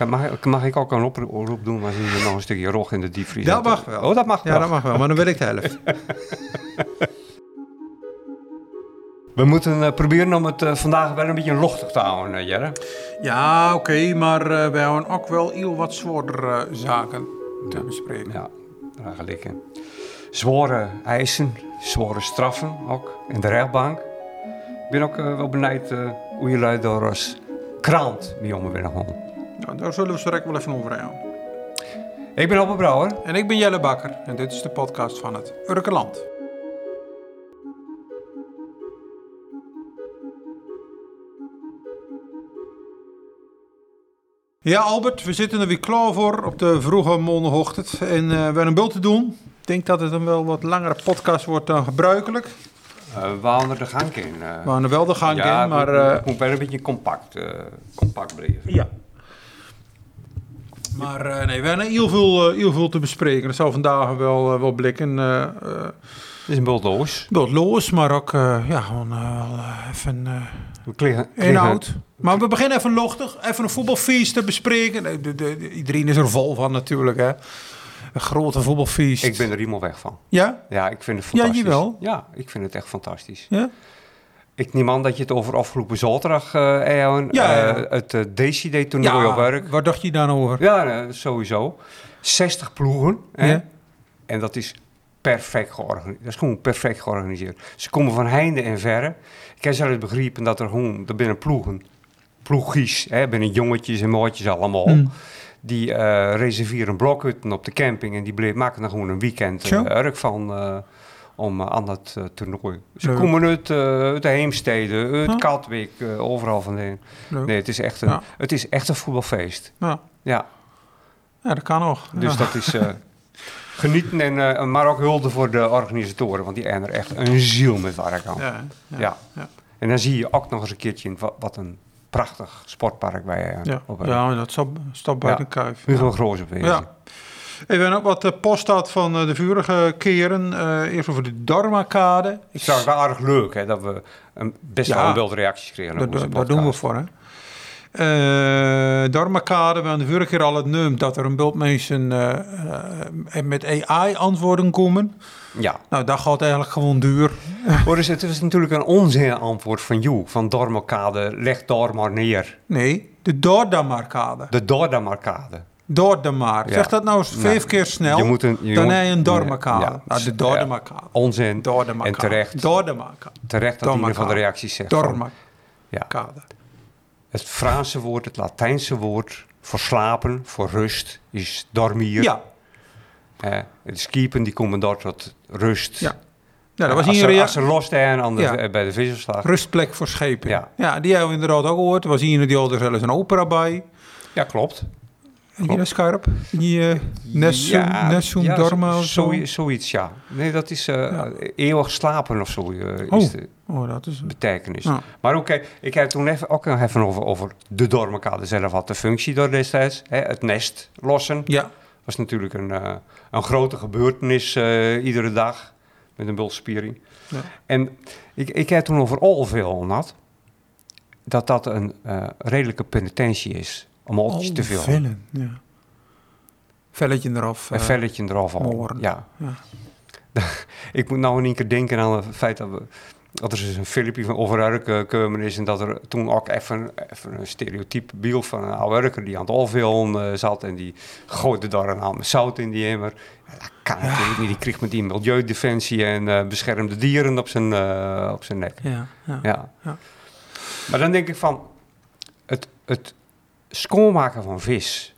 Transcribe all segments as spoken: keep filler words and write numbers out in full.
Kan, mag, mag ik ook een oproep, oproep doen als je nog een stukje rog in de diepvries Dat zet? mag wel. Oh, dat mag wel. Ja, dat mag wel, maar dan wil ik de helft. We moeten uh, proberen om het uh, vandaag wel een beetje lochtig te houden, uh, Jerre. Ja, oké, okay, maar uh, wij hebben ook wel heel wat zwaardere uh, zaken te ja. bespreken. Ja, daar gelijk in. Zware eisen, zware straffen ook in de rechtbank. Ik ben ook uh, wel benieuwd uh, hoe jullie daar als krant mee om willen gaan. Nou, daar zullen we zo direct wel even over hebben. Ik ben Albert Brouwer. En ik ben Jelle Bakker en dit is de podcast van het Urkeland. Ja, Albert, we zitten er weer klaar voor op de vroege maandagochtend. En uh, we hebben een beeld te doen. Ik denk dat het een wel wat langere podcast wordt dan gebruikelijk. Uh, we houden er de gang in. Uh, we houden er wel de gang ja, in, maar... Het moet, uh, het moet wel een beetje compact, uh, compact blijven. Ja. Maar uh, nee, we hebben heel veel, uh, heel veel te bespreken. Dat zal vandaag wel, uh, wel blikken. Uh, uh, het is een bultloos. Bultloos, maar ook uh, ja, gewoon uh, even uh, we kregen, inhoud. Kregen... Maar we beginnen even lochtig, even een voetbalfeest te bespreken. De, de, de, iedereen is er vol van natuurlijk, hè. Een grote voetbalfeest. Ik ben er helemaal weg van. Ja? Ja, ik vind het fantastisch. Ja, jawel? Ja, ik vind het echt fantastisch. Ja? Ik neem aan dat je het over afgelopen zaterdag, uh, Eon, ja, ja. Uh, het uh, Deci-toernooi ja, op werk. Waar dacht je dan over? Ja, uh, sowieso. zestig ploegen. Hè? Ja. En dat is perfect georganiseerd. Dat is gewoon perfect georganiseerd. Ze komen van heinde en verre. Ik heb zelfs begrepen dat er gewoon, er binnen ploegen, ploegjes, hè, binnen jongetjes en maatjes allemaal, mm. die uh, reserveren blokhutten op de camping en die bleef, maken er gewoon een weekend uh, werk van uh, om uh, aan dat uh, toernooi. Ze Leuk. komen uit, uh, uit de Heemstede, uit huh? Katwijk, uh, overal vandaan. Nee, het is echt een, ja. het is echt een voetbalfeest. Ja. Ja. Ja, dat kan nog. Dus ja. dat is uh, genieten, en, uh, maar ook hulde voor de organisatoren, want die hebben er echt een ziel met werk aan. Ja, ja, ja. ja. En dan zie je ook nog eens een keertje wat, wat een prachtig sportpark wij hebben. Ja, op, ja dat staat bij ja. de Kuif. Heel ja. groot op wezen. Ja. We hebben ook wat uh, post had van uh, de vorige keren. Uh, eerst over de Dormakade. Ik zag het wel aardig leuk, hè, dat we een, best ja, wel een beeldreacties kregen. Da, da, daar doen we voor, hè. Uh, Dormakade, we hebben de vorige keer al het neemt dat er een beeld mensen uh, uh, met A I antwoorden komen. Ja. Nou, dat gaat eigenlijk gewoon duur. Hoor eens, het is natuurlijk een onzin antwoord van jou, van Dormakade, leg daar maar neer. Nee, de Dordamarkade. De Dordamarkade. Dordemar. Ja. Zeg dat nou eens vijf nou, keer snel, je moet een, je dan heb je een Dormakade. Ja. Nou, de Dordamarkade. Ja. Onzin. Dordamarkade. En terecht. Dordamarkade. Terecht dat ieder van de reacties zegt. Dordamarkade. Ja. Het Franse woord, het Latijnse woord voor slapen, voor rust, is dormir. Ja. Uh, de skiepen die komen daar tot rust. Ja. Ja, dat was als, hier ze, rea- als ze los zijn aan de, ja. bij de visserslag. Rustplek voor schepen. Ja. Ja, die hebben we inderdaad ook gehoord. Er was hier die hadden zelfs een opera bij. Ja, klopt. En hier scherp. Die uh, Nessun, ja, Nessun ja, Dorma of zo, zo. Zoiets, ja. Nee, dat is uh, ja. eeuwig slapen of zo. Uh, is oh. de oh, dat is betekenis. Ja. Maar oké, okay, ik heb toen even, ook nog even over, over de Dormakade zelf had de functie door destijds. Hè, het nest lossen. Ja. Was natuurlijk een, uh, een grote gebeurtenis uh, iedere dag met een bultspiering. Ja. En ik, ik heb toen over Olveel had dat dat een uh, redelijke penitentie is om oltjes oh, te filmen. Vellen, ja. Velletje eraf. Een uh, velletje eraf al. Ja. ja. Ik moet nou in één keer denken aan het feit dat we dat er dus een filmpje van overwerk gekomen is en dat er toen ook even, even een stereotype beeld van een oude werker die aan het Olveel uh, zat en die gooide daar een hand met zout in die emmer. Ja, dat kan ja. natuurlijk niet. Die kreeg met die milieudefensie en uh, beschermde dieren op zijn, uh, op zijn nek. Ja, ja, ja. ja. Maar dan denk ik van het, het schoonmaken van vis.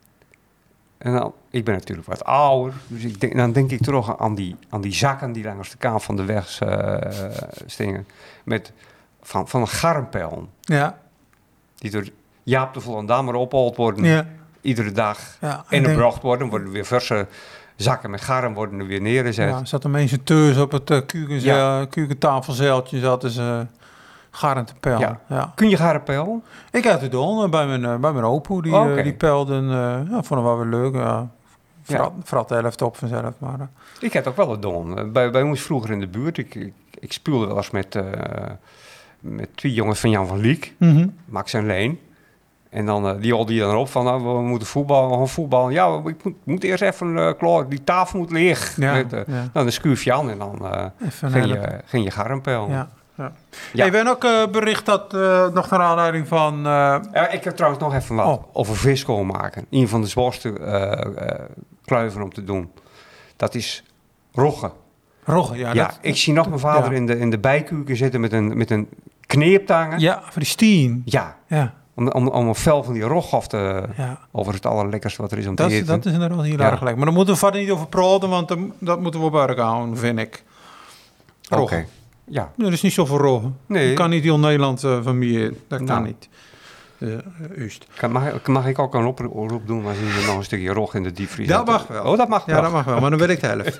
En dan, ik ben natuurlijk wat ouder, dus ik denk, dan denk ik toch aan die, aan die zakken die langs de kant van de weg uh, stingen. Met, van, van een garmpel. Ja. Die door Jaap de Volendammer opgehaald worden. Ja. Iedere dag. Ja, en gebracht worden. Worden weer verse zakken met garm worden er weer neergezet. Ja, zaten mensen thuis op het uh, keukentafelzeiltje. Zaten ze garm te pellen. Ja. Ja. Kun je garm pellen? Ik had het doen bij mijn, uh, bij mijn opoe. Die, oh, okay. uh, die pelden. Uh, ja, vonden we wel leuk. Ja. Vrat, ja. vrat de helft op vanzelf. Maar, uh. Ik had ook wel het doen. Bij, bij ons vroeger in de buurt. Ik, ik, ik speelde wel eens met, uh, met twee jongens van Jan van Liek. Mm-hmm. Max en Leen. En dan uh, die holde je dan erop van, nou, we moeten voetballen, gewoon voetballen. Ja, ik moet, moet eerst even uh, klaar, die tafel moet leeg. Ja, Met, uh, ja. Nou, dan schuif je aan en dan uh, ging, je, ging je garmpel. Ja. Ja. Ja. Hey, we hebben ook uh, bericht dat, uh, nog naar aanleiding van... Uh... Uh, ik heb trouwens nog even wat oh. over viskool maken. Een van de zwaarste uh, uh, kluiven om te doen. Dat is rogge. Rogge, ja. Ja, dat, ik zie nog mijn vader ja. in de, in de bijkeuken zitten met een, met een kneeptangen. Ja, voor die stien. Ja. Ja. Om, om, om een vel van die rog af te... Ja. Over het allerlekkerste wat er is om dat te is, eten. Dat is inderdaad heel erg ja. lekker. Maar daar moeten we verder niet over praten, want dan, dat moeten we op werk houden, vind ik. Oké. Okay. Ja. Er is niet zoveel roggen. Nee. Dat kan niet heel Nederland uh, van mij. Dat kan nou. niet. Uh, kan, mag, mag ik ook een oproep, oproep doen, maar zie je nog een stukje rog in de diepvries? Dat mag wel. Oh, dat mag ja, wel. dat mag wel, maar dan weet ik de helft.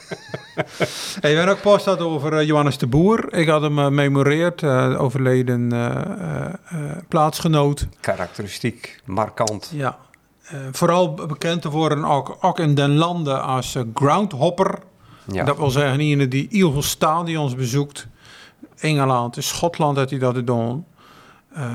Hey, we hebben ook post gehad over uh, Johannes de Boer. Ik had hem uh, memoreerd, uh, overleden uh, uh, uh, plaatsgenoot. Karakteristiek, markant. Ja. Uh, vooral bekend te worden ook, ook in den landen als uh, groundhopper. Ja. Dat wil zeggen, iemand die heel veel stadions bezoekt. Engeland, in Schotland had hij dat gedaan. Uh,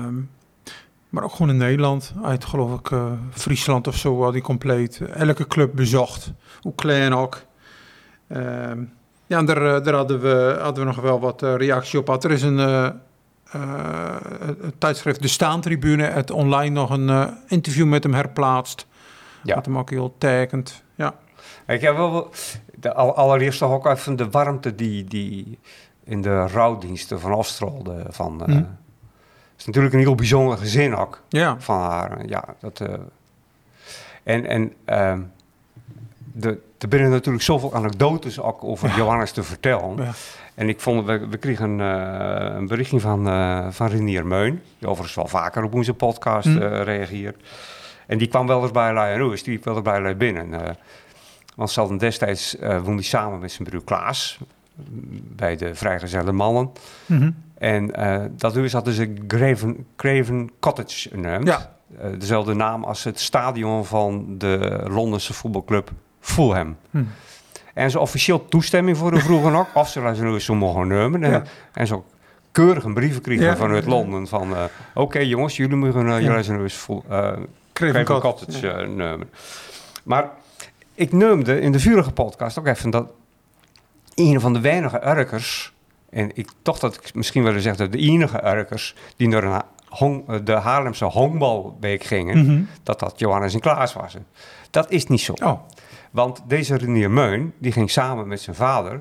maar ook gewoon in Nederland. Uit geloof ik uh, Friesland of zo had hij compleet elke club bezocht. Hoe klein ook. Uh, ja, en daar, daar hadden, we, hadden we nog wel wat uh, reactie op gehad. Er is een, uh, uh, een tijdschrift De Staantribune. Het online nog een uh, interview met hem herplaatst. Ja. Met hem ook heel tekend. Ja. Ik heb wel de allereerste ook even de warmte die, die in de rouwdiensten van afstraalde. Van, uh, hmm. Het is natuurlijk een heel bijzonder gezin ook ja. van haar. Ja, dat, uh, en en uh, de, er binnen natuurlijk zoveel anekdotes ook over ja. Johannes te vertellen. Ja. En ik vond, we, we kregen uh, een berichtje van, uh, van Renier Meun, die overigens wel vaker op onze podcast hmm. uh, reageert. En die kwam wel eens bij Lui en Roos, die liep wel eens bij Lui binnen. Uh, want ze hadden destijds, uh, woonde hij samen met zijn broer Klaas, bij de Vrijgezelle Mannen. Mm-hmm. En uh, dat dus hadden ze Craven, Craven Cottage genoemd. Ja. Uh, dezelfde naam als het stadion van de Londense voetbalclub Fulham. Hmm. En ze officieel toestemming voor de vroegen ook, of ze laten zo mogen nemen. En, ja. en zo keurig een brieven kregen ja. vanuit Londen van... Uh, Oké okay, jongens, jullie mogen uh, ja. jullie eens uh, Craven Cottage, Cottage ja. uh, nemen. Maar ik neemde in de vorige podcast ook even dat een van de weinige Urkers, en ik toch dat ik misschien willen zeggen dat de enige Urkers die naar een hong, de Haarlemse honkbalweek gingen, mm-hmm. dat dat Johannes en Klaas was. Dat is niet zo. Oh. Want deze Renier Meun, die ging samen met zijn vader,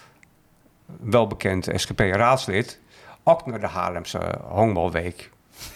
welbekend S G P-raadslid, ook naar de Haarlemse honkbalweek.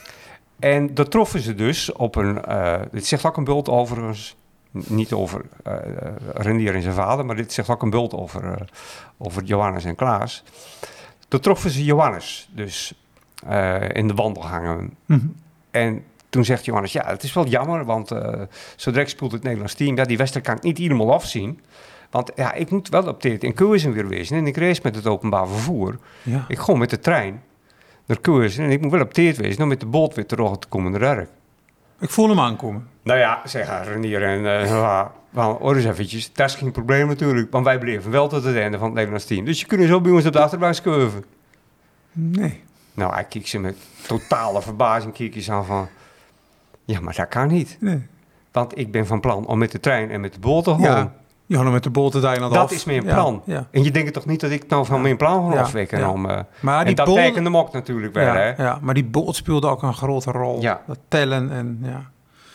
En dat troffen ze dus op een, uh, dit zegt ook een bult overigens, niet over uh, Renier en zijn vader, maar dit zegt ook een bult over, uh, over Johannes en Klaas. Toen troffen ze Johannes dus uh, in de wandelgangen. Mm-hmm. En toen zegt Johannes, ja, het is wel jammer, want uh, zo direct speelt het Nederlands team. Ja, die wedstrijd kan ik niet helemaal afzien. Want ja, ik moet wel op dit in Keuzen weer wezen. En ik reis met het openbaar vervoer. Ja. Ik ga met de trein naar Keuzen en ik moet wel op dit wezen om met de boot weer terug te komen naar werk. Ik voel hem aankomen. Nou ja, zeggen Renier en uh, well, hoor eens eventjes. Dat is geen probleem natuurlijk, want wij bleven wel tot het einde van het Nederlands team. Dus je kunt zo bij ons op de achterbank schuiven. Nee. Nou, hij kijkt ze met totale verbazing kijkt aan van... Ja, maar dat kan niet. Nee. Want ik ben van plan om met de trein en met de boot te gaan. Ja, je gaat met de boot het eiland dat af. Dat is mijn plan. Ja, ja. En je denkt toch niet dat ik nou van ja. mijn plan ga ja, afwekken? Ja. Om, uh, maar die en dat boot... tekende hem ook natuurlijk wel, ja, hè? Ja, maar die boot speelde ook een grote rol. Ja. Dat tellen en ja...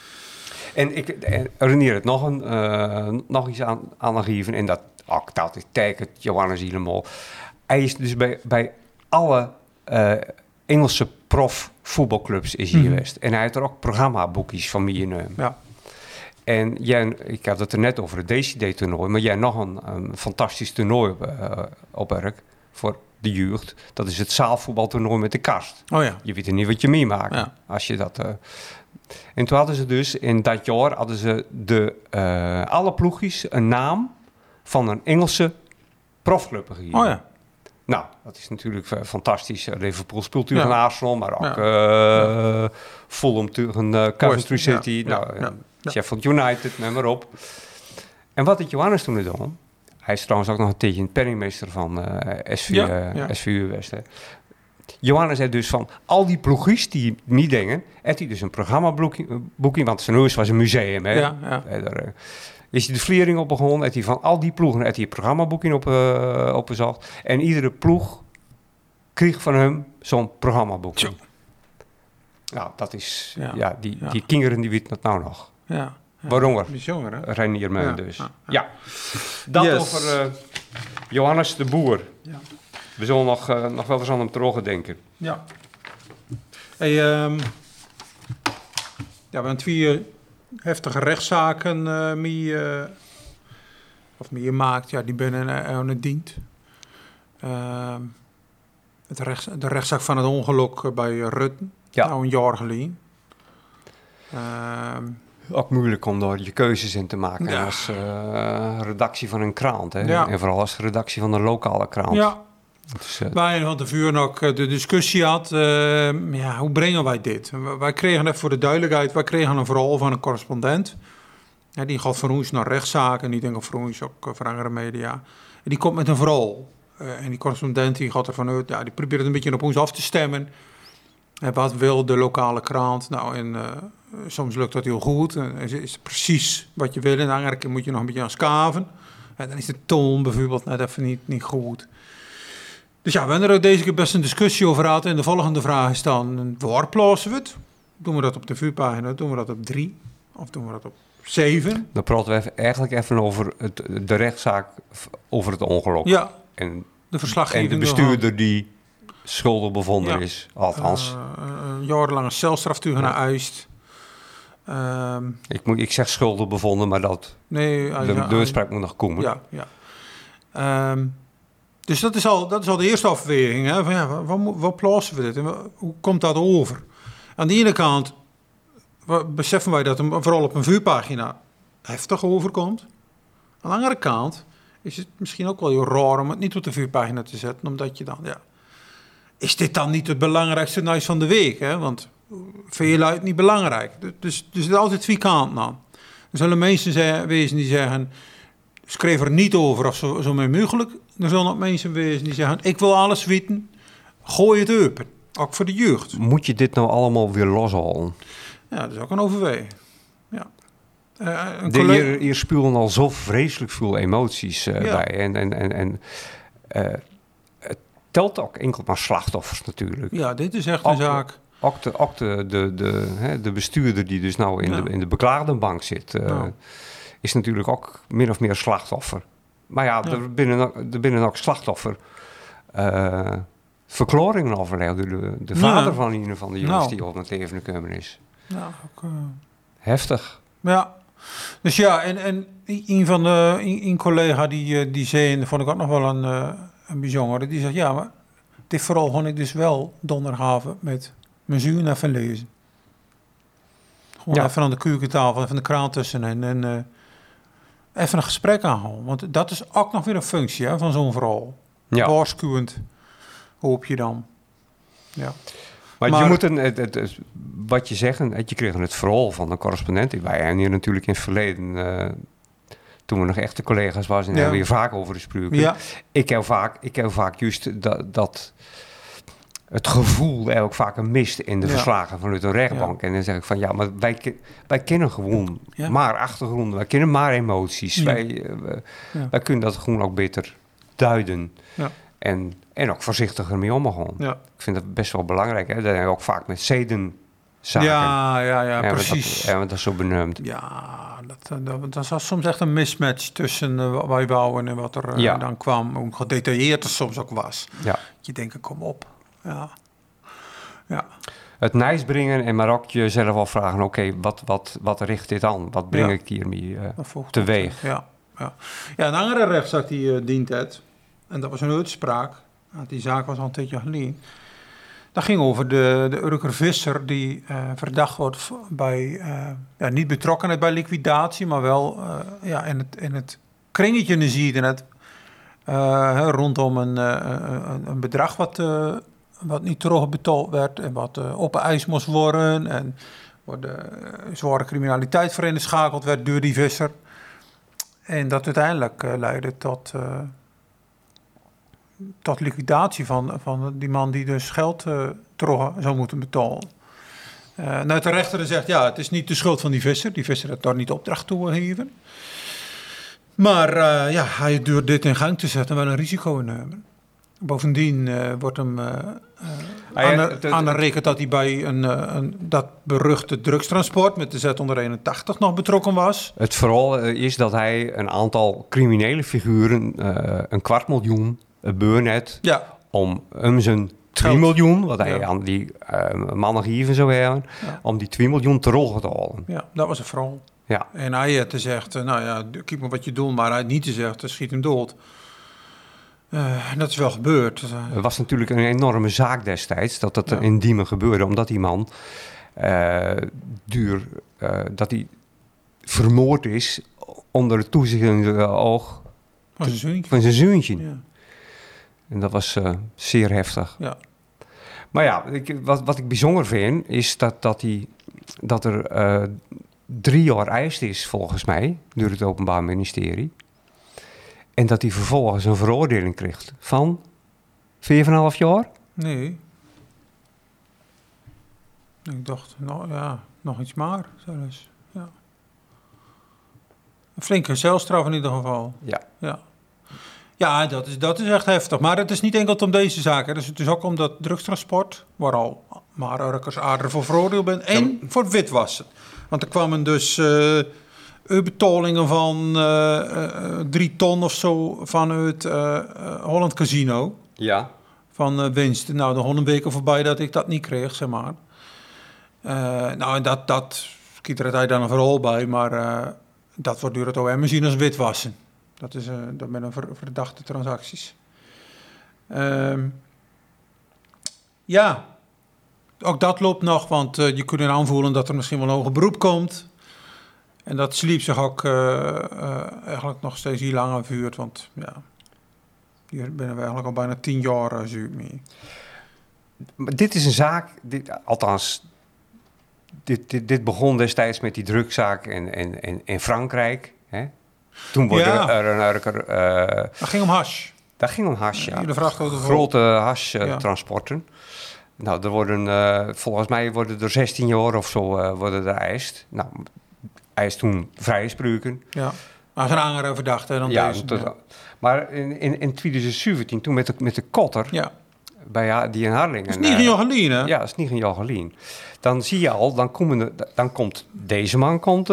En ik Renier het nog, een, uh, nog iets aan, aangeven. En dat, oh, dat is tekent Johannes helemaal. Hij is dus bij, bij alle uh, Engelse profvoetbalclubs is hij mm-hmm. geweest. En hij heeft er ook programmaboekjes van mij in. Uh. Ja. En jij, ik had het er net over het D C D-toernooi, maar jij nog een, een fantastisch toernooi op, uh, op werk voor de jeugd. Dat is het zaalvoetbaltoernooi met de kast. Oh ja. Je weet er niet wat je meemaakt ja. als je dat... Uh, En toen hadden ze dus, in dat jaar, hadden ze de, uh, alle ploegjes een naam van een Engelse profclub gegeven. Oh ja. Nou, dat is natuurlijk uh, fantastisch. Liverpool speelt tegen ja. Arsenal, maar ook ja. uh, ja. Fulham tegen uh, Coventry City. Ja. Nou, ja. Ja. Ja. Sheffield United, neem maar op. En wat had Johannes toen gedaan? Hij is trouwens ook nog een tijdje penningmeester van uh, S V U, ja. Ja. S V U West. Hè. Johannes heeft dus van al die ploegjes die niet dingen, heeft hij dus een programmaboeking, want zijn huis was een museum. Hè? Ja, ja. He, daar, uh, is hij de vliering op begonnen, heeft hij van al die ploegen heeft hij een programmaboeking op, uh, opgezocht. En iedere ploeg kreeg van hem zo'n programmaboeking. Zo. Nou, dat is, ja, ja die, ja. die kinderen die weten dat nou nog. Ja. Ja. Waarom? Bijzonder, hè? Reinier Meun ja. dus. Ja, ja. ja. Dat yes. over uh, Johannes de Boer. Ja. We zullen nog, uh, nog wel eens aan hem terugdenken. Ja. Hey, um, ja, we hebben twee heftige rechtszaken uh, mee, uh, of mee gemaakt. Ja, die binnen aan het dient. Uh, het rechts, de rechtszaak van het ongeluk bij Rutten. Ja. Nou, een jaar geleden. Uh, Ook moeilijk om daar je keuzes in te maken ja. als uh, redactie van een krant. Hè? Ja. En vooral als redactie van een lokale krant. Ja. Dus, uh, wij van tevoren ook de discussie had, uh, ja, hoe brengen wij dit? Wij kregen even voor de duidelijkheid, wij kregen een verhaal van een correspondent. Ja, die gaat voor ons naar rechtszaken, die denkt voor ons ook voor andere media. En die komt met een verhaal. Uh, en die correspondent die gaat ervan uit, ja, die probeert het een beetje op ons af te stemmen. En wat wil de lokale krant? Nou, en uh, soms lukt dat heel goed. En is het precies wat je wil. En dan moet je nog een beetje aan skaven. En dan is de toon bijvoorbeeld net even niet, niet goed. Dus ja, we hebben er ook deze keer best een discussie over gehad. En de volgende vraag is dan, waar plaatsen we het? Doen we dat op de vuurpagina? Doen we dat op drie? Of doen we dat op zeven? Dan praten we even, eigenlijk even over het, de rechtszaak over het ongeluk. Ja, en de verslaggeving. En de bestuurder die schuldig bevonden ja. is, althans. Uh, een jarenlange celstraf toe naar eist. Um, ik, moet, ik zeg schuldig bevonden, maar dat nee, de, de uitspraak moet nog komen. Ja, ja. Um, dus dat is al, dat is al de eerste afweging. Hè? Van, ja, waar, waar plaatsen we dit en waar, hoe komt dat over? Aan de ene kant beseffen wij dat het vooral op een vuurpagina heftig overkomt. Aan de andere kant is het misschien ook wel heel raar om het niet op de vuurpagina te zetten, omdat je dan, ja, is dit dan niet het belangrijkste nieuws van de week? Hè? Want vind je luid niet belangrijk. Dus, dus er is altijd twee kanten aan. Er zullen mensen zijn, wezen die zeggen, schreef er niet over of zo, zo min mogelijk. Er zullen ook mensen wezen die zeggen, ik wil alles weten, gooi het open. Ook voor de jeugd. Moet je dit nou allemaal weer loshalen? Ja, dat is ook een overweging. Ja. Uh, een collega... Hier, hier spuwen al zo vreselijk veel emoties uh, ja. bij. En, en, en, en uh, het telt ook enkel maar slachtoffers natuurlijk. Ja, dit is echt ook, een zaak. Ook, de, ook de, de, de, hè, de bestuurder die dus nou in, ja. de, in de beklaagdenbank zit, uh, nou. is natuurlijk ook min of meer slachtoffer. Maar ja, ja. er binnen, er binnen ook slachtoffer uh, verklaringen overlegd door de, de vader ja. van een van de jongens nou. die op het leven gekomen is. Ja, ook, uh... heftig. Ja, dus ja, en, en een van de een, een collega die, die zei, en dat vond ik ook nog wel een, een bijzondere, die zegt, ja, maar dit vooral kon ik dus wel donderdagavond met mijn zoon even lezen. Gewoon ja. even aan de keukentafel, even de kraan tussenin en uh, even een gesprek aanhouden. Want dat is ook nog weer een functie hè, van zo'n verhaal. Ja. Waarschuwend, hoop je dan. Ja. Maar, maar je moet een, het, het, het, wat je zegt, je kreeg het verhaal van de correspondent. Wij hebben hier natuurlijk in het verleden, uh, toen we nog echte collega's waren, en ja. hebben we hier vaak over gesproken. Ja. Ik heb vaak, ik heb vaak juist dat, dat het gevoel ook vaak een mist in de ja. verslagen vanuit de rechtbank. Ja. En dan zeg ik van ja, maar wij, wij kennen gewoon ja. maar achtergronden, wij kennen maar emoties. Ja. Wij, uh, ja. wij kunnen dat gewoon ook beter duiden. Ja. En, en ook voorzichtiger mee omgaan. Ja. Ik vind dat best wel belangrijk. Hè? Dat hebben we ook vaak met zedenzaken. Ja, ja, ja, en precies. En we dat zo benoemd. Ja, dat, dat, dat was soms echt een mismatch tussen uh, wat wij wouden en wat er uh, ja. dan kwam. Hoe gedetailleerd het soms ook was. Ja. Je denkt, kom op. Ja. Ja. Het nijs brengen en maar ook jezelf afvragen, oké, okay, wat, wat, wat richt dit aan? Wat breng ja. ik hiermee uh, teweeg? Ja, ja. ja, een andere rechtszaak die uh, dient het. En dat was een uitspraak. Die zaak was al een tijdje geleden. Dat ging over de, de Urker Visser die uh, verdacht wordt bij, uh, ja, niet betrokkenheid bij liquidatie, maar wel uh, ja, in, het, in het kringetje zie je het uh, rondom een, uh, een bedrag wat, uh, wat niet terugbetaald werd en wat uh, opeist moest worden en waar de uh, zware criminaliteit voor ingeschakeld werd door die visser. En dat uiteindelijk uh, leidde tot... Uh, tot liquidatie van, van die man die dus geld uh, terug zou moeten betalen. Uh, nou, de rechter zegt, ja, het is niet de schuld van die visser. Die visser heeft daar niet opdracht toe gegeven. Maar uh, ja, hij duurt dit in gang te zetten wel een risico nemen. Bovendien uh, wordt hem uh, uh, aan, de, aan de reken dat hij bij een, uh, een, dat beruchte drugstransport met de Z honderdeenentachtig nog betrokken was. Het vooral is dat hij een aantal criminele figuren uh, een kwart miljoen beurnet ja. om hem zijn twee miljoen, wat hij ja. aan die uh, mannen gegeven zou hebben, ja. om die twee miljoen terug te halen. Ja, dat was een vooral. Ja. En hij had gezegd, nou ja, kijk maar wat je doet, maar hij had niet gezegd, schiet hem dood. Uh, dat is wel gebeurd. Het was natuurlijk een enorme zaak destijds dat dat ja. in Diemen gebeurde, omdat die man uh, duur, uh, dat hij vermoord is onder het toezichtende oog van zijn zoontje. Van zijn zoontje. Ja. En dat was uh, zeer heftig. Ja. Maar ja, ik, wat, wat ik bijzonder vind, is dat, dat, die, dat er uh, drie jaar eist is, volgens mij, door het Openbaar Ministerie. En dat hij vervolgens een veroordeling kreeg van vier komma vijf jaar? Nee. Ik dacht, nou ja, nog iets maar zelfs. Ja. Een flinke celstraf in ieder geval. Ja. Ja, ja dat, is, dat is echt heftig. Maar het is niet enkel om deze zaken. Dus het is ook om dat drugstransport, waar al maar Urkers aardig voor veroordeeld bent. En ja. voor witwassen. Want er kwamen dus uh, betalingen van uh, uh, drie ton of zo vanuit uh, uh, Holland Casino. Ja. Van uh, winst. Nou, de honderd weken voorbij dat ik dat niet kreeg, zeg maar. Uh, nou, en dat, dat kiet er dan een verhaal bij, maar uh, dat wordt door het O M gezien als witwassen. Dat is uh, dat met een ver, verdachte transacties. Uh, ja, ook dat loopt nog, want uh, je kunt aanvoelen dat er misschien wel een hoger beroep komt. En dat sliep zich ook uh, uh, eigenlijk nog steeds hier lang aan vuurt, want ja, hier ben we eigenlijk al bijna tien jaar uh, zuur mee. Maar dit is een zaak, dit, althans, dit, dit, dit begon destijds met die drugzaak in, in, in, in Frankrijk. Hè? Toen wordt ja. er een Urker... Uh, dat ging om hash. Dat ging om hash, ja. De vrachtauto grote hash-transporten. Ja. Nou, er worden, uh, volgens mij worden er zestien jaar of zo uh, worden er eist. Nou, hij is toen vrijgesproken. Ja, maar een andere verdachte dan ja, deze. Dat, ja. Maar in, in, in twintig zeventien, toen met de, met de Kotter... Ja. Bij die in Harlingen. Dat is niet een jaar geleden, hè? Ja, dat is niet een jaar geleden. Dan zie je al, dan, komen de, dan komt deze man, komt... Uh,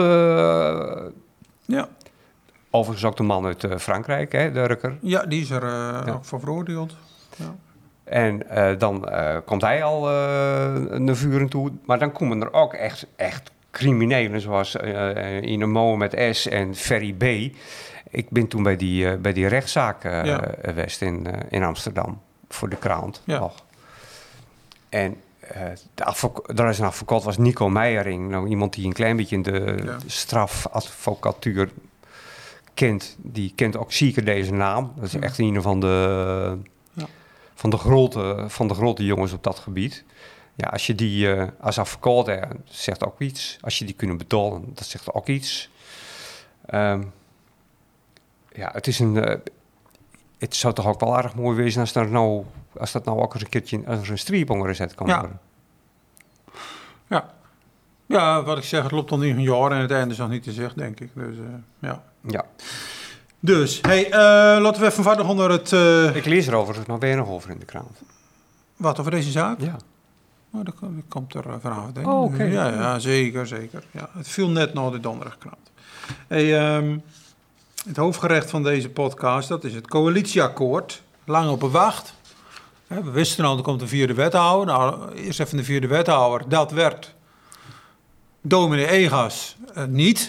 ja. Overigens ook de man uit uh, Frankrijk, hè, de Urker. Ja, die is er uh, ja. ook voor veroordeeld. Ja. En uh, dan uh, komt hij al uh, naar vuren toe. Maar dan komen er ook echt, echt criminelen, zoals uh, Ine Mo met S en Ferry B. Ik ben toen bij die, uh, bij die rechtszaak uh, ja. geweest in, uh, in Amsterdam. Voor de krant ja. nog. En uh, de advoc- daar is een advocaat, was Nico Meijering. Nou, iemand die een klein beetje in de ja. strafadvocatuur kent. Die kent ook zeker deze naam. Dat is ja. echt een van de, ja. van, de grote, van de grote jongens op dat gebied. Ja, als je die uh, als advocaat hebt, zegt ook iets. Als je die kunnen betalen, dat zegt ook iets. Um, ja, het is een... Uh, Het zou toch ook wel erg mooi wezen als, er nou, als dat nou ook eens een keertje als er een streep onder gezet kan ja. worden. Ja. Ja, wat ik zeg, het loopt al niet een jaar en het einde is nog niet te zeggen, denk ik. Dus, uh, ja. Ja. Dus, hey, uh, laten we even verder onder het... Uh... Ik lees erover, nog weer nog over in de krant. Wat, over deze zaak? Ja. Oh, dat, dat komt er vanavond, denk ik. Oh, oké. Okay. Ja, ja, zeker, zeker. Ja, het viel net naar de donderdag krant. Hey, um, het hoofdgerecht van deze podcast, dat is het coalitieakkoord. Lang op bewacht. We wisten al, er komt een vierde wethouder. Nou, eerst even de vierde wethouder. Dat werd dominee Egas uh, niet.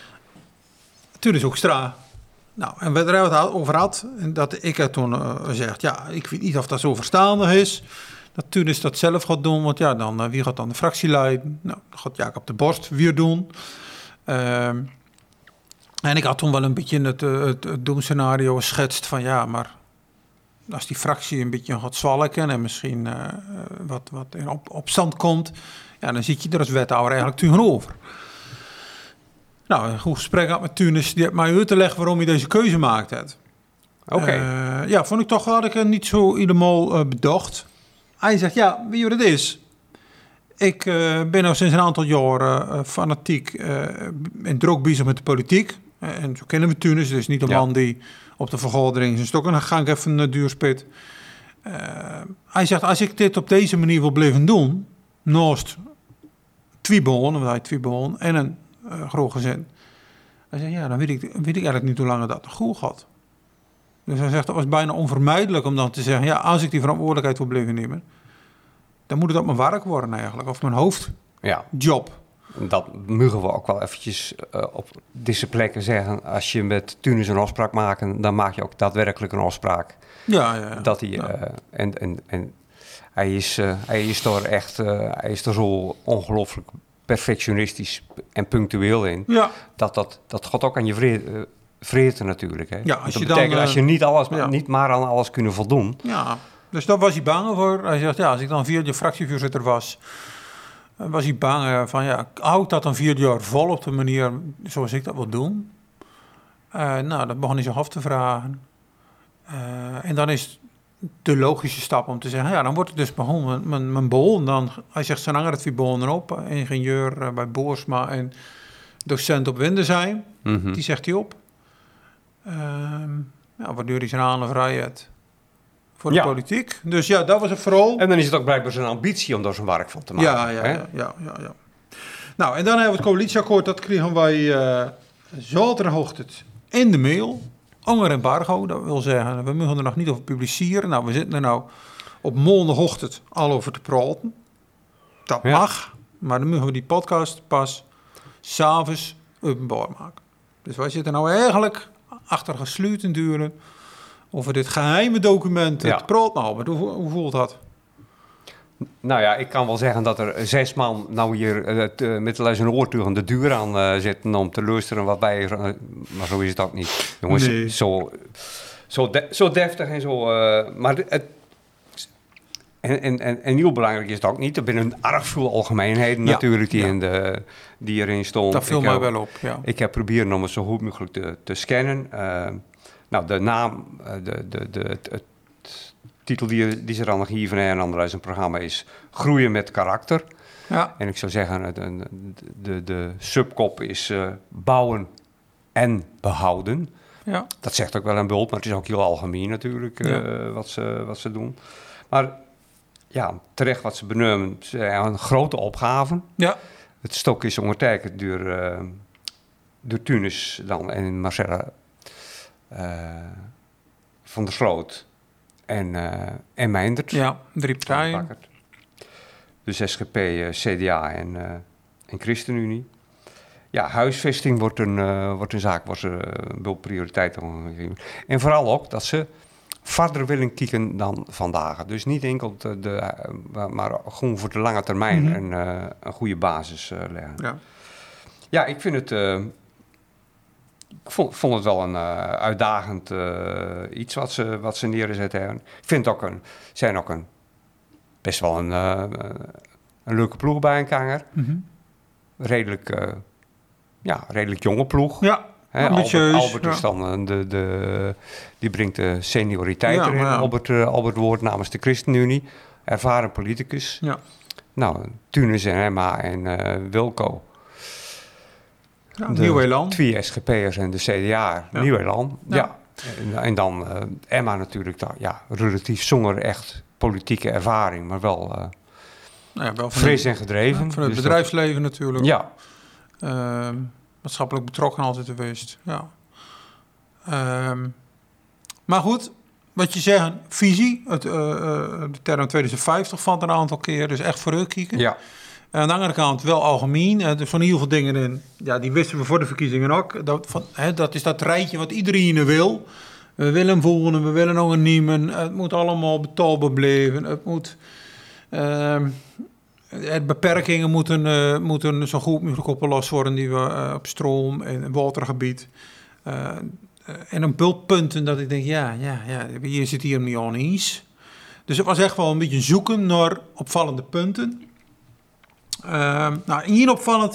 Toen is ook Stra. Nou, en we er het over had, en dat ik er toen uh, gezegd, ja, ik weet niet of dat zo verstandig is. Dat toen is dat zelf gaat doen, want ja, dan, uh, wie gaat dan de fractie leiden? Nou, dat gaat Jacob de Borst weer doen. Uh, En ik had toen wel een beetje het, het, het doemscenario geschetst van ja, maar als die fractie een beetje gaat zwalken en misschien uh, wat, wat in op, opstand komt, ja, dan zit je er als wethouder eigenlijk tegenover. Nou, een goed gesprek had met Tunis, die heeft mij uit te leggen waarom hij deze keuze maakt. Oké. Okay. Uh, ja, vond ik toch had ik niet zo helemaal uh, bedacht. Hij zegt, ja, weet je wat het is? Ik uh, ben al sinds een aantal jaren uh, fanatiek uh, en druk bezig met de politiek. Uh, en zo kennen we Tunis, dus niet een ja. man die op de vergadering zijn stok en dan ga ik even een uh, duurspit. Uh, hij zegt, als ik dit op deze manier wil blijven doen, naast twee bonen, want hij twee bonen en een uh, groot gezin. Hij zegt, ja, dan weet ik, weet ik eigenlijk niet hoe lang dat goed gaat. Dus hij zegt, dat was bijna onvermijdelijk om dan te zeggen, ja, als ik die verantwoordelijkheid wil blijven nemen, dan moet het op mijn werk worden eigenlijk, of mijn hoofdjob. Ja. Dat mogen we ook wel eventjes uh, op deze plekken zeggen. Als je met Tunis een afspraak maakt, dan maak je ook daadwerkelijk een afspraak. Ja, ja, ja. Dat hij, ja. Uh, en, en, en hij is, uh, hij is er echt, uh, hij is er zo ongelooflijk perfectionistisch en punctueel in. Ja. Dat, dat, dat gaat ook aan je vrede, uh, vrede natuurlijk. Hè? Ja, als dat je betekent dan, uh, als je niet, alles, ja. niet maar aan alles kunnen voldoen. Ja, dus daar was hij bang voor. Hij zegt, ja, als ik dan vier jaar fractievoorzitter was, was hij bang van, ja, houd dat dan vier jaar vol op de manier zoals ik dat wil doen? Uh, nou, dat begon hij zich af te vragen. Uh, en dan is de logische stap om te zeggen, ja, dan wordt het dus begon, mijn, mijn, mijn bol. Dan, hij zegt, zijn hanger het vier bollen erop. Ingenieur uh, bij Boersma en docent op Windesheim. Mm-hmm. Die zegt hij op. Uh, ja, waardoor hij zijn aan vrijheid voor de ja. politiek. Dus ja, dat was het vooral. En dan is het ook blijkbaar zijn ambitie om daar zijn werk van te maken. Ja, ja, ja, ja, ja, ja. Nou, en dan hebben we het coalitieakkoord. Dat kregen wij uh, zaterdagochtend in de mail. Onger embargo, dat wil zeggen, we mogen er nog niet over publiceren. Nou, we zitten er nou op maandagochtend al over te praten. Dat ja. mag, maar dan mogen we die podcast pas 's avonds openbaar maken. Dus wij zitten nou eigenlijk achter gesloten deuren over dit geheime document ja. te praten. Nou, maar hoe, hoe voelt dat? Nou ja, ik kan wel zeggen dat er zes man nou hier uh, te, met zijn oortuig aan de deur aan uh, zitten om te luisteren wat wij... Uh, maar zo is het ook niet. Jongens, nee. zo, zo, de, zo deftig en zo... Uh, maar het, en, en, en, en heel belangrijk is het ook niet. Er zijn erg veel algemeenheden ja. natuurlijk die, ja. in de, die erin stonden. Dat viel mij wel op, ja. Ik heb proberen om het zo goed mogelijk te, te scannen. Uh, nou, de naam, de, de, de, het, het titel die, die ze dan nog hier van een ander uit zijn programma is Groeien met karakter. Ja. En ik zou zeggen, de, de, de subkop is uh, bouwen en behouden. Ja. Dat zegt ook wel een bult, maar het is ook heel algemeen natuurlijk uh, ja. wat, ze, wat ze doen. Maar ja, terecht wat ze benoemen, een grote opgave. Ja. Het stok is ondertekend door, uh, door Tunis dan en Marcella uh, van der Sloot. En, uh, en Meindert. Ja, drie partijen. Dus S G P, uh, C D A en, uh, en ChristenUnie. Ja, huisvesting wordt een, uh, wordt een zaak waar ze uh, wel prioriteit aan geven. En vooral ook dat ze verder willen kijken dan vandaag. Dus niet enkel de, de, uh, maar gewoon voor de lange termijn mm-hmm. een, uh, een goede basis uh, leggen. Ja. ja, ik vind het... Uh, Ik vond, vond het wel een uh, uitdagend uh, iets wat ze, wat ze neergezet hebben. Ik vind het ook een, zijn ook een best wel een, uh, een leuke ploeg bij een kanger. Mm-hmm. Redelijk, uh, ja, redelijk jonge ploeg. Ja, He, Albert, Albert ja. is dan de, de, die brengt de senioriteit ja, erin. Ja. Albert, uh, Albert Woord namens de ChristenUnie, ervaren politicus. Ja. Nou, Tunis en Emma en uh, Wilco. Ja, Nieuw-Elan. Twee S G P'ers en de C D A. Ja. Nieuw-Elan, ja. ja. En, en dan uh, Emma natuurlijk, dan, ja, relatief zonder echt politieke ervaring, maar wel, uh, nou ja, wel fris en gedreven. Ja, van het dus bedrijfsleven dat, natuurlijk. Ja. Uh, maatschappelijk betrokken altijd geweest, ja. Uh, maar goed, wat je zegt, visie, het, uh, de term twintig vijftig valt een aantal keer, dus echt vooruitkijken. Ja. En aan de andere kant wel algemeen. Er zijn heel veel dingen in. Ja, die wisten we voor de verkiezingen ook. Dat, van, hè, dat is dat rijtje wat iedereen wil. We willen wonen, we willen nog een nemen. Het moet allemaal betaalbaar blijven. Het moet... Uh, het beperkingen moeten, uh, moeten zo goed mogelijk opgelost worden die we uh, op stroom en watergebied. Uh, uh, en een bultpunten dat ik denk, ja, ja, ja, hier zit hier niet aan eens. Dus het was echt wel een beetje zoeken naar opvallende punten. Uh, nou, hier opvallend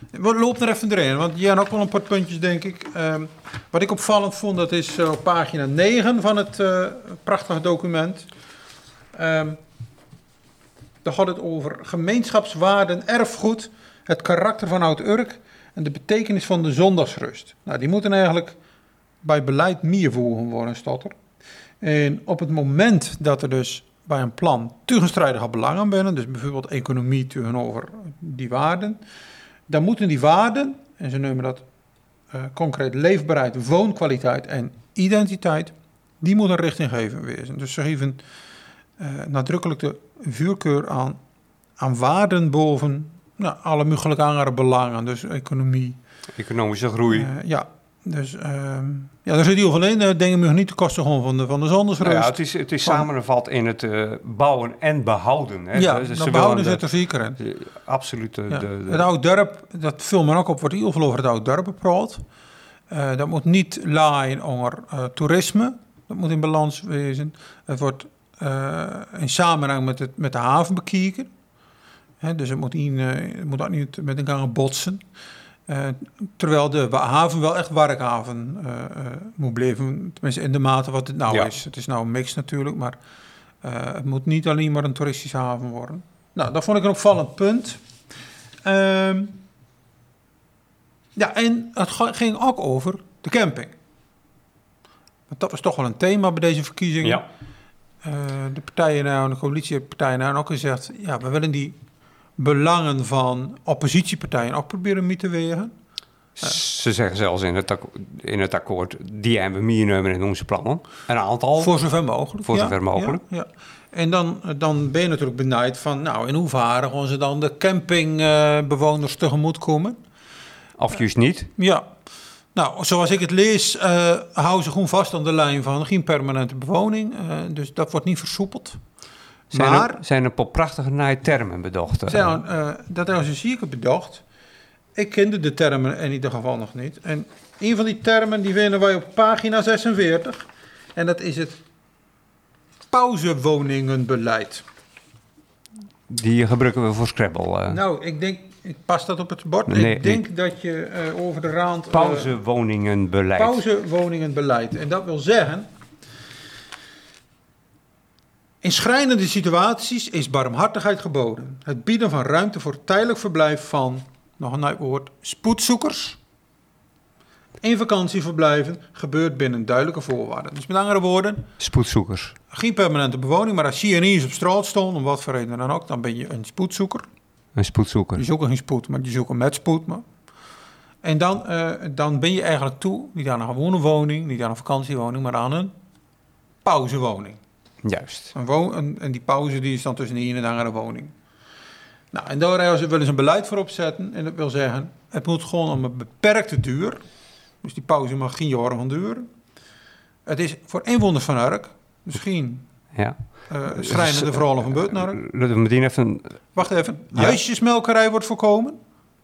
We lopen er even doorheen, want jij hebt ook wel een paar puntjes, denk ik. Um, wat ik opvallend vond, dat is uh, op pagina negen van het uh, prachtige document. Um, daar gaat het over gemeenschapswaarden, erfgoed, het karakter van Oud-Urk en de betekenis van de zondagsrust. Nou, die moeten eigenlijk bij beleid meegevoegd worden, staat er. En op het moment dat er dus bij een plan tegenstrijdige belangen binnen, dus bijvoorbeeld economie tegenover die waarden, dan moeten die waarden, en ze noemen dat uh, concreet leefbaarheid, woonkwaliteit en identiteit, die moeten richtinggevend wezen. Dus ze geven uh, nadrukkelijk de vuurkeur aan, aan waarden boven nou, alle mogelijke andere belangen, dus economie. Economische groei. Uh, ja, dus uh, ja, er zit heel veel in. Uh, dingen mogen niet de kosten gewoon van de, van de zondagsrust. Nou ja, het is, het is samengevat in het uh, bouwen en behouden. Hè. Ja, dus dat behouden zit er zeker in. De, absoluut. De, ja. de, de, het Oud-Dorp, dat viel me ook op, wordt heel veel over het Oud-Dorp gepraat. Uh, dat moet niet laaien onder uh, toerisme. Dat moet in balans wezen. Het wordt uh, in samenhang met, het, met de haven bekijken. He, dus het moet, in, uh, het moet ook niet met elkaar botsen. Uh, terwijl de haven wel echt werkhaven uh, uh, moet blijven. Tenminste in de mate wat het nou ja. is. Het is nou een mix natuurlijk, maar uh, het moet niet alleen maar een toeristische haven worden. Nou, dat vond ik een opvallend punt. Uh, ja, en het ging ook over de camping. Want dat was toch wel een thema bij deze verkiezingen. Ja. Uh, de partijen nou, de coalitiepartijen nou ook gezegd, ja, we willen die belangen van oppositiepartijen ook proberen mee te wegen. Uh. Ze zeggen zelfs in het, akkoord, in het akkoord, die hebben we meegenomen in onze plannen. Een aantal. Voor zover mogelijk. Voor ja, zover mogelijk. Ja, ja. En dan, dan ben je natuurlijk benijd van, nou, in hoeverre gaan ze dan de campingbewoners uh, tegemoet komen? Of juist niet? Uh, ja. Nou, zoals ik het lees, uh, houden ze gewoon vast aan de lijn van geen permanente bewoning. Uh, dus dat wordt niet versoepeld. Zijn maar er, zijn er op prachtige nieuwe termen bedacht? Zijn, uh, dat hebben ze zeker bedacht. Ik kende de termen in ieder geval nog niet. En een van die termen die vinden wij op pagina zesenveertig. En dat is het pauzewoningenbeleid. Die gebruiken we voor Scrabble. Uh. Nou, ik denk, ik pas dat op het bord. Nee, ik denk nee. dat je uh, over de rand... Uh, pauzewoningenbeleid. Pauzewoningenbeleid. En dat wil zeggen, in schrijnende situaties is barmhartigheid geboden. Het bieden van ruimte voor tijdelijk verblijf van, nog een nieuw woord, spoedzoekers in vakantieverblijven gebeurt binnen duidelijke voorwaarden. Dus met andere woorden, spoedzoekers. Geen permanente bewoning, maar als je ineens op straat stond, om wat voor reden dan ook, dan ben je een spoedzoeker. Een spoedzoeker. Die zoeken geen spoed, maar die zoeken met spoed. Maar. En dan, uh, dan ben je eigenlijk toe, niet aan een gewone woning, niet aan een vakantiewoning, maar aan een pauzewoning. Juist. Een wo- een, en die pauze die is dan tussen de ene en de andere woning. Nou, en daar willen ze een beleid voor opzetten. En dat wil zeggen, het moet gewoon om een beperkte duur. Dus die pauze mag geen jaren van duren. Het is voor inwoners van Urk, misschien ja. uh, schrijnende verhalen van Beutnark. Laten we meteen even... Wacht even. Ja. Huisjesmelkerij wordt voorkomen.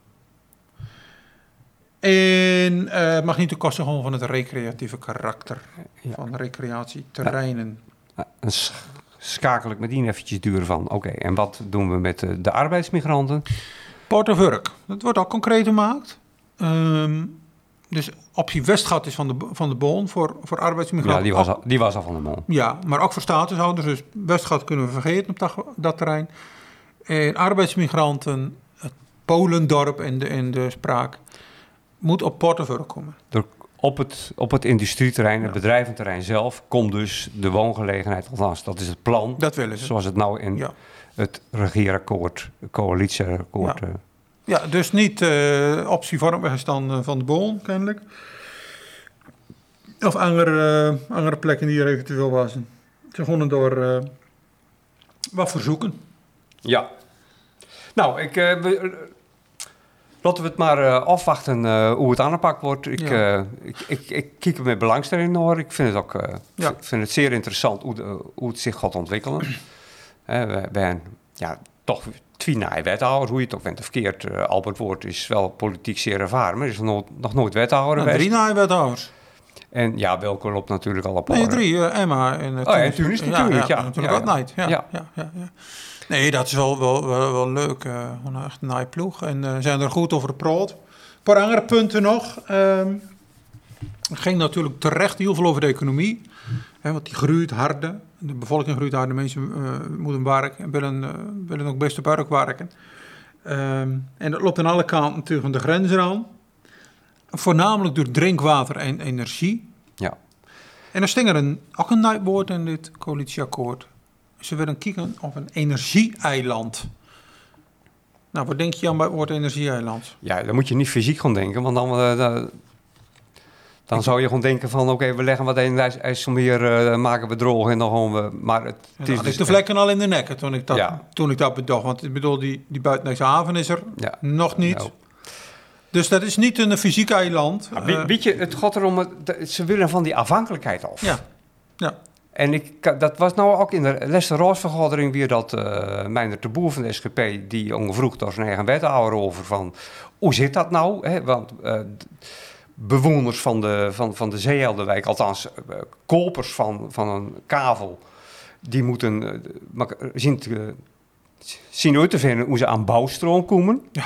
En uh, het mag niet ten koste gewoon van het recreatieve karakter ja. van recreatieterreinen. Ja. Dan schakel ik meteen eventjes duur van. Oké, okay, en wat doen we met de, de arbeidsmigranten? Port of Urk. Dat wordt al concreet gemaakt. Um, dus optie Westgat is van de, van de Boon voor, voor arbeidsmigranten. Ja, die was, al, die was al van de Boon. Ja, maar ook voor statushouders. Dus Westgat kunnen we vergeten op dat, dat terrein. En arbeidsmigranten, het Polendorp in de, in de spraak, moet op Port of Urk komen. Door, op, het, op het industrieterrein, het ja. bedrijventerrein zelf, komt dus de woongelegenheid. Althans, dat is het plan. Dat willen ze. Zoals het nou in ja. het regeerakkoord, coalitieakkoord... Ja. Uh, Ja, dus niet uh, optie vormweg dan uh, van de Boon, kennelijk. Of andere, uh, andere plekken die er eventueel was. Ze gewoon door uh, wat verzoeken. Ja. Nou, ik, uh, we, laten we het maar uh, afwachten uh, hoe het aangepakt wordt. Ik, ja. uh, ik, ik, ik kijk er met belangstelling naar. Ik vind het ook uh, ja. v- vind het zeer interessant hoe, de, hoe het zich gaat ontwikkelen. uh, we zijn ja, toch... Twee nieuwe wethouders, hoe je het ook bent of verkeerd. Uh, Albert Woord is wel politiek zeer ervaren, maar is nog nooit, nog nooit wethouder nou, geweest. Drie nieuwe wethouders. En ja, welke loopt natuurlijk al op. Nee, drie. Uh, Emma en uh, oh, en Tunis natuurlijk, ja. ja, ja natuurlijk ja, ja. Night. Ja, ja. Ja, ja, ja. Nee, dat is wel, wel, wel, wel leuk. Uh, echt een naaie ploeg. En uh, zijn er goed over gepraat. Een paar andere punten nog. Um, het ging natuurlijk terecht heel veel over de economie. Hè, want die groeit harde. De bevolking groeit harde. Mensen uh, moeten werken en willen, uh, willen ook best op werk werken. Um, en dat loopt aan alle kanten natuurlijk van de grenzen aan. Voornamelijk door drinkwater en energie. Ja. En er sting er een, ook een nieuwwoord in dit coalitieakkoord. Ze willen kijken op een energie-eiland. Nou, wat denk je aan bij het woord energie-eiland? Ja, dan moet je niet fysiek gaan denken, want dan, uh, dan, dan zou je gewoon denken van... oké, okay, we leggen wat in IJsselmeer, uh, maken we droog en dan gaan we... Maar het, het is dus ik de vlekken al in de nek toen ik dat, ja. toen ik dat bedacht. Want ik bedoel, die, die buitenlandse haven is er ja. nog niet. Nou. Dus dat is niet een fysiek eiland. Ja, weet, weet je, het gaat erom... Het, ze willen van die afhankelijkheid af. Ja, ja. En ik, dat was nou ook in de laatste raadsvergadering weer dat uh, Meijner de Boer van de S G P... die ondervroeg door zijn eigen wethouder over van... hoe zit dat nou? Hè? Want uh, bewoners van de, van, van de Zeeheldenwijk, althans uh, kopers van, van een kavel... die moeten uh, zien, te, zien uit te vinden hoe ze aan bouwstroom komen... Ja.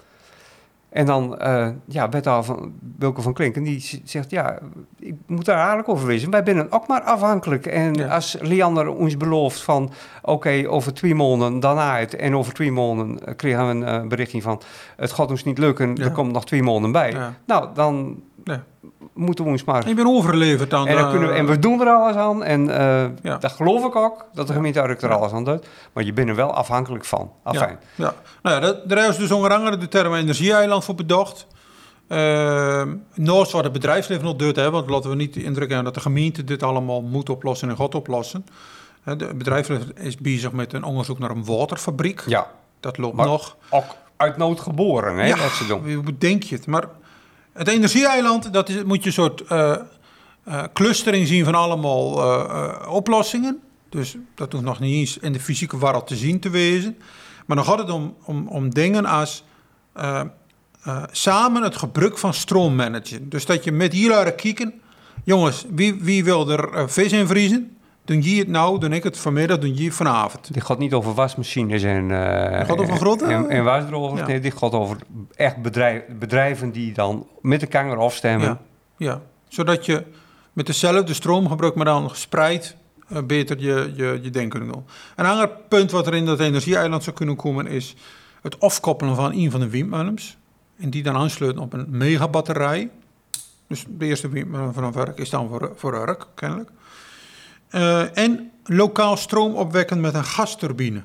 En dan, uh, ja, wethouder van Wilke van Klinken, die zegt, ja, ik moet daar eigenlijk over wezen. Wij zijn ook maar afhankelijk. En ja. als Liander ons belooft van, oké, okay, over twee maanden daarna uit... en over twee maanden kregen we een uh, berichting van, het gaat ons niet lukken, ja. er komt nog twee maanden bij. Ja. Nou, dan ja. moeten we ons maar... Ik ben overleverd aan... En, dan kunnen we, en we doen er alles aan. En uh, ja. dat geloof ik ook, dat de gemeente er ja. alles aan doet. Maar je bent er wel afhankelijk van. Afijn. Ja. ja. Nou ja, daar is dus onder andere de term energie-eiland voor bedacht. Uh, Noord wat het bedrijfsleven nog doet, hè, want laten we niet de indruk hebben dat de gemeente dit allemaal moet oplossen en gaat oplossen. Het bedrijfsleven is bezig met een onderzoek naar een waterfabriek. Ja. Dat loopt maar nog. Ook uit nood geboren, hè, ja, wat ze doen. Hoe denk je het? Maar het energie-eiland, dat is, moet je een soort uh, uh, clustering zien van allemaal uh, uh, oplossingen. Dus dat hoeft nog niet eens in de fysieke wereld te zien te wezen. Maar dan gaat het om, om, om dingen als uh, uh, samen het gebruik van stroom managen. Dus dat je met hieruit kijken, jongens, wie, wie wil er uh, vis in vriezen? Doen je het nou, doe ik het vanmiddag, doen je het vanavond. Dit gaat niet over wasmachines en, uh, gaat over grote, en, en wasdrogers. Ja. Nee, dit gaat over echt bedrijf, bedrijven die dan met de kanger afstemmen. Ja, ja, zodat je met dezelfde stroomgebruik, maar dan gespreid, uh, beter je, je, je denken doen. Een ander punt wat er in dat energie-eiland zou kunnen komen is het afkoppelen van een van de windmolens. En die dan aansluiten op een megabatterij. Dus de eerste windmolen van een werk is dan voor, voor Urk, kennelijk. Uh, en lokaal stroom opwekken met een gasturbine.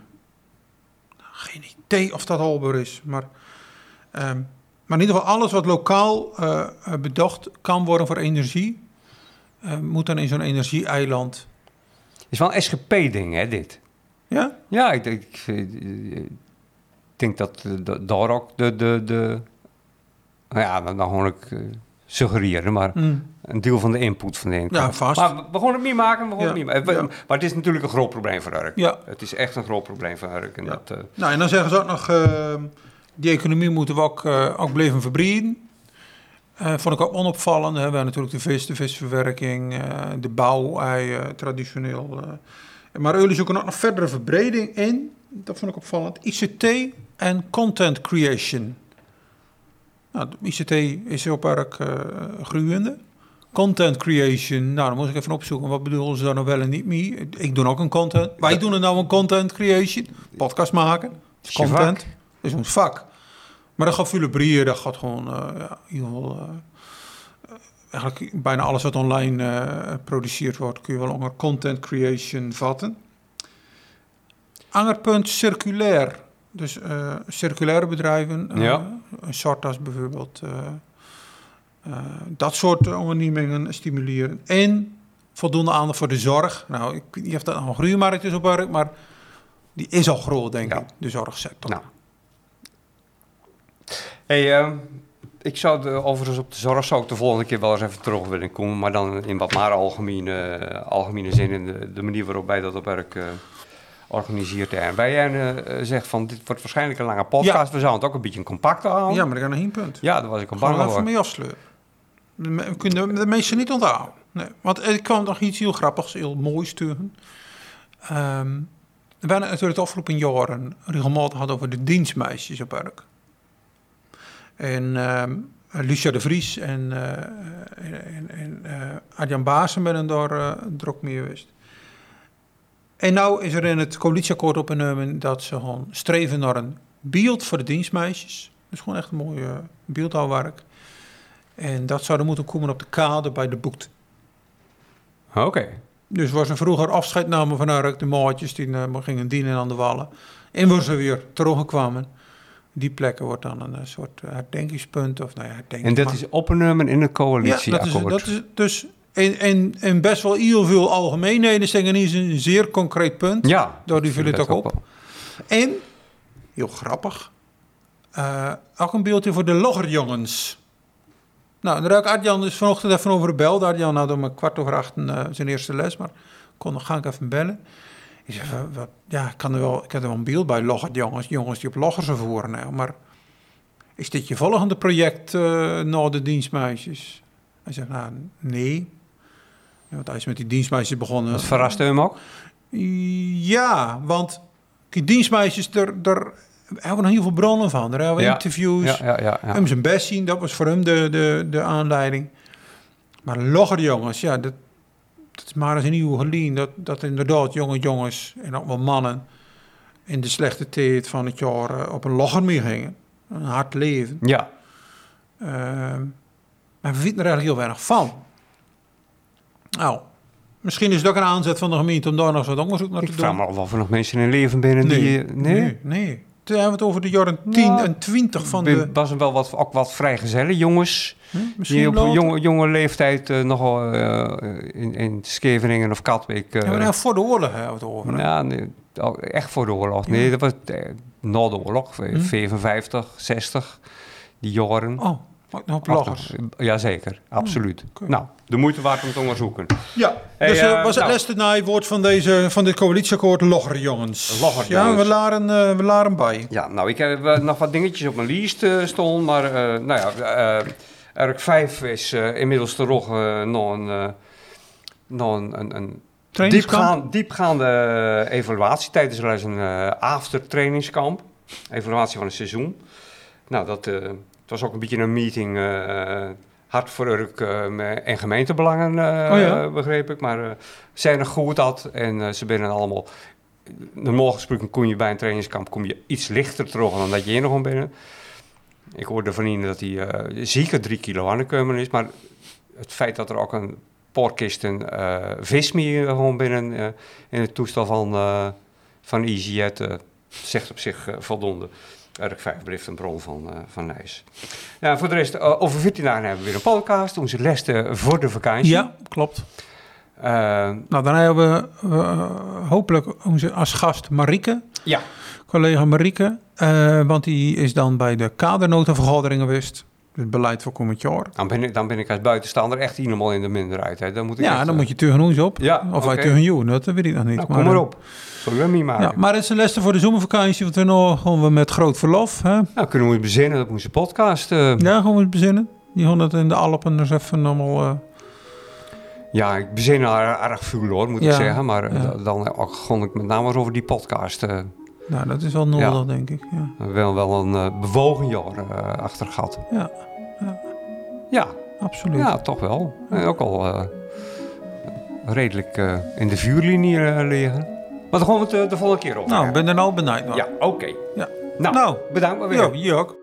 Geen idee of dat haalbaar is. Maar, um, maar in ieder geval alles wat lokaal uh, bedacht kan worden voor energie... Uh, moet dan in zo'n energie-eiland. Het is wel een S G P-ding, hè, dit? Ja? Ja, ik denk, ik, ik denk dat daar ook de... de, de nou ja, dan gewoon ik uh, suggereren, maar... Mm. Een deel van de input van de inkomen. Ja, vast. Maar we, we gaan het niet maken, we gaan ja. het niet maken. Ja. Maar het is natuurlijk een groot probleem voor Urk. Ja. Het is echt een groot probleem voor Urk. En, ja. dat, uh... nou, en dan zeggen ze ook nog, uh, die economie moeten we ook, uh, ook blijven verbreden. Uh, vond ik ook onopvallend. We hebben natuurlijk de vis, de visverwerking, uh, de bouw, uh, traditioneel. Uh. Maar jullie zoeken ook nog verdere verbreding in. Dat vond ik opvallend. I C T en content creation. Nou, I C T is op Urk uh, groeiende. Content creation, nou dan moet ik even opzoeken. Wat bedoelen ze daar nou wel en niet mee? Ik doe ook een content. Wij doen er nou een content creation. Podcast maken. Dat is content. Dat is ons vak. Maar dat gaat veel brieën. Dat gaat gewoon... Uh, ja, heel, uh, eigenlijk bijna alles wat online uh, geproduceerd wordt... kun je wel onder content creation vatten. Ander punt, circulair. Dus uh, circulaire bedrijven. Uh, ja. Een soort als bijvoorbeeld... Uh, Uh, dat soort ondernemingen stimuleren. En voldoende aandacht voor de zorg. Nou, ik weet niet of dat nog een groeimarkt is op Urk, maar die is al groot, denk ja. ik, de zorgsector. Nou. Hey, uh, ik zou de, overigens op de zorg zou ik de volgende keer wel eens even terug willen komen, maar dan in wat maar algemene, uh, algemene zin in de, de manier waarop wij dat op Urk uh, organiseert. En wij uh, zegt van, dit wordt waarschijnlijk een lange podcast. Ja. We zouden het ook een beetje een compacte houden. Ja, maar ik ga nog één punt. Ja, dat was ik een bang voor. Even mee afsleuren. We kunnen de mensen niet onthouden. Nee, want er kwam nog iets heel grappigs, heel moois tegen. Um, we hebben natuurlijk de afgelopen jaren regelmatig gehad over de dienstmeisjes op werk. En um, Lucia de Vries en, uh, en, en uh, Adjan Baassen ben daar uh, druk mee geweest. En nou is er in het coalitieakkoord opgenomen dat ze gewoon streven naar een beeld voor de dienstmeisjes. Dat is gewoon echt een mooi uh, beeldhouwwerk. En dat zou er moeten komen op de kade bij de boekt. Oké. Okay. Dus was er vroeger afscheid namen van de maatjes die uh, gingen dienen aan de wallen. En waar ze weer terugkwamen. Die plekken wordt dan een, een soort herdenkingspunt. Of, nou ja, herdenking, en dat maar... is opgenomen in het coalitieakkoord? Ja, dat is, dat is dus... En, en, en best wel heel veel algemeenheden zeggen is een zeer concreet punt. Ja. Door die vullen het ook op. Wel. En, heel grappig, uh, ook een beeldje voor de loggerjongens. Nou, daar heb ik Adjan dus vanochtend even over gebeld. Adjan had om een kwart over acht uh, zijn eerste les, maar kon nog ga ik even bellen. Ik zei, wat, ja, ik kan er wel, ik heb er wel een beeld bij loggerjongens, jongens die op loggers voeren. Nou, maar is dit je volgende project uh, na de dienstmeisjes? Hij zegt, nou, nee. Ja, want hij is met die dienstmeisjes begonnen. Dat verraste hem ook? Ja, want die dienstmeisjes, daar, daar hebben we nog heel veel bronnen van. Daar hebben we ja. interviews. Ja, ja, ja, ja. Hem zijn best zien, dat was voor hem de, de, de aanleiding. Maar loggerjongens, ja, dat, dat is maar eens een nieuw gelien. Dat, dat inderdaad jonge jongens en ook wel mannen in de slechte tijd van het jaar uh, op een logger mee gingen. Een hard leven. Ja. Uh, maar we weten er eigenlijk heel weinig van. Nou, misschien is het ook een aanzet van de gemeente om daar nog wat onderzoek naar ik te doen. Ik vraag me af of er nog mensen in leven binnen nee, die... Nee, nee. nee. Toen hebben we het over de jaren tien nou, en twintig van de... was er wel wat, ook wat vrijgezellen jongens. Hm, die op jonge, jonge leeftijd uh, nogal uh, in, in Scheveningen of Katwijk... Uh, ja, maar nou, voor de oorlog hebben we het over. Ja, nee, echt voor de oorlog. Nee, ja. dat was eh, na de oorlog. Hm? vijfenvijftig, zestig, die jaren. Oh, nog op loggers. Jazeker, absoluut. Hm, okay. Nou, de moeite waard om te onderzoeken. Ja, hey, dus uh, was het nou, laatste naaiwoord van, deze, van dit coalitieakkoord loggerjongens. Loggerjongens. Ja, we laren, uh, we laren bij. Ja, nou, ik heb uh, nog wat dingetjes op mijn lijst uh, stonden, maar uh, nou ja, uh, R K vijf is uh, inmiddels terug uh, nog een, uh, nog een, een, een diepgaan, diepgaande evaluatie tijdens een uh, after-trainingskamp. Evaluatie van het seizoen. Nou, dat uh, het was ook een beetje een meeting... Uh, hard voor Urk uh, en gemeentebelangen, uh, oh ja. begreep ik. Maar uh, zijn er goed dat en uh, ze binnen allemaal... Normaal gesproken kon je bij een trainingskamp kom je iets lichter terug dan dat je hier nog gewoon binnen. Ik hoorde van Ine dat hij uh, zeker drie kilo aan de komen is. Maar het feit dat er ook een paar kisten uh, vis meer gewoon binnen uh, in het toestel van, uh, van EasyJet uh, zegt op zich uh, voldoende. R K vijf blijft een bron van, uh, van ijs. Ja, voor de rest, uh, over veertien dagen hebben we weer een podcast. Onze lessen voor de vakantie. Ja, klopt. Uh, nou, dan hebben we uh, hopelijk onze als gast Marieke. Ja. Collega Marieke. Uh, want die is dan bij de kadernotenvergadering geweest. Het beleid voor komend jaar. Dan ben ik, dan ben ik als buitenstaander echt helemaal in de minderheid. Hè. Dan moet ik ja, echt, dan uh, moet je tegen ons op. Ja, of okay. wij tegen jou, dat weet ik nog niet. Nou, kom maar, maar op. Zullen we hem maken? Ja, maar het is een les voor de zomervakantie, want we nog gewoon we met groot verlof. Hè? Nou, kunnen we het bezinnen op onze podcast. Uh. Ja, gewoon het bezinnen. Die gaan het in de Alpen dus even allemaal... Uh... Ja, ik bezin er erg veel hoor, moet ja, ik zeggen. Maar ja. dan begon ik met name over die podcast. Uh. Nou, dat is wel nodig, ja. denk ik. Ja. Wel, wel een uh, bewogen jaar uh, achter gehad. Ja. ja. Ja. Absoluut. Ja, toch wel. Ja. En ook al uh, redelijk uh, in de vuurlinie uh, liggen. Maar dan gaan we het uh, de volgende keer over. Nou, ik ben er nou benieuwd naar. Ja, oké. Okay. Ja. Nou, nou, bedankt maar weer. Jo, je ook.